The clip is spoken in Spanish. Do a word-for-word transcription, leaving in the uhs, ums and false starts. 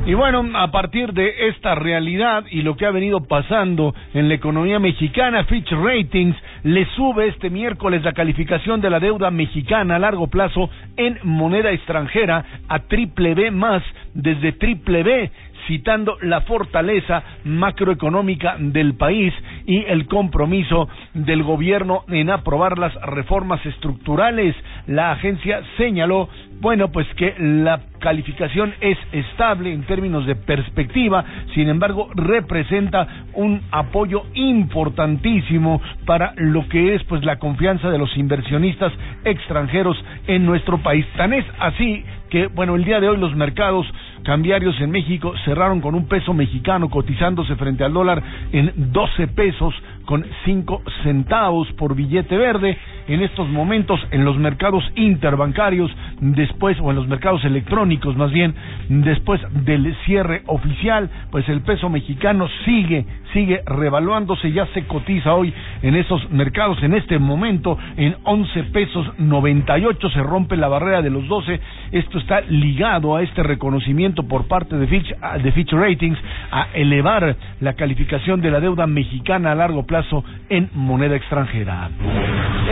Y bueno, a partir de esta realidad y lo que ha venido pasando en la economía mexicana, Fitch Ratings le sube este miércoles la calificación de la deuda mexicana a largo plazo en moneda extranjera a triple B más, desde triple B, citando la fortaleza macroeconómica del país y el compromiso del gobierno en aprobar las reformas estructurales. La agencia señaló, bueno, pues que la calificación es estable en términos de perspectiva, sin embargo representa un apoyo importantísimo para lo que es pues la confianza de los inversionistas extranjeros en nuestro país. Tan es así que, bueno, el día de hoy los mercados cambiarios en México cerraron con un peso mexicano cotizándose frente al dólar en doce pesos con cinco centavos por billete verde. En estos momentos en los mercados interbancarios, después, o en los mercados electrónicos más bien, después del cierre oficial, pues el peso mexicano sigue, sigue revaluándose, ya se cotiza hoy en esos mercados, en este momento, en once pesos noventa y ocho, se rompe la barrera de los doce. Esto está ligado a este reconocimiento por parte de Fitch, de Fitch Ratings a elevar la calificación de la deuda mexicana a largo plazo en moneda extranjera.